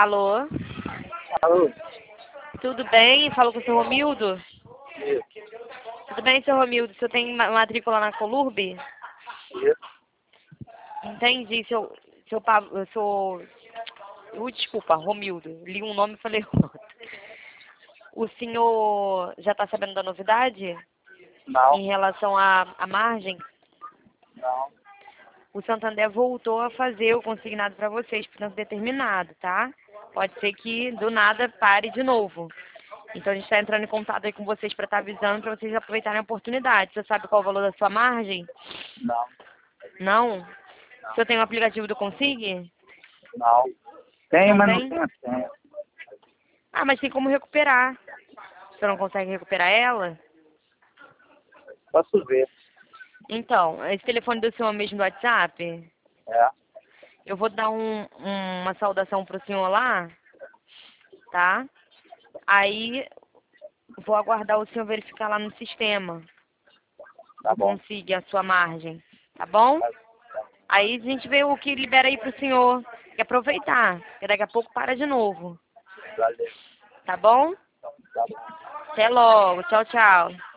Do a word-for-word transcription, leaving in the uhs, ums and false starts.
Alô? Alô? Tudo bem? Falo com o seu Romildo? Isso. Tudo bem, seu Romildo? O senhor tem ma- matrícula na Colurb? Isso. Entendi, seu... seu Pablo... Eu sou... Uh, desculpa, Romildo. Li um nome e falei outro. O senhor já está sabendo da novidade? Não. Em relação à, à margem? Não. O Santander voltou a fazer o consignado para vocês por tempo determinado, tá? Pode ser que do nada pare de novo. Então a gente está entrando em contato aí com vocês para estar avisando para vocês aproveitarem a oportunidade. Você sabe qual é o valor da sua margem? Não. Não? O senhor tem o aplicativo do Consig? Não. Tem, Não mas tem? não tem a senha. Ah, mas tem como recuperar. O senhor não consegue recuperar ela? Posso ver. Então, esse telefone do senhor mesmo do WhatsApp, É. eu vou dar um, um- uma saudação pro senhor lá, tá? Aí vou aguardar o senhor verificar lá no sistema. Tá Eu bom. consigo a sua margem, tá bom? Aí a gente vê o que libera aí pro senhor. Tem que aproveitar, porque daqui a pouco para de novo. Valeu. Tá bom? Tá bom. Até logo. Tchau, tchau.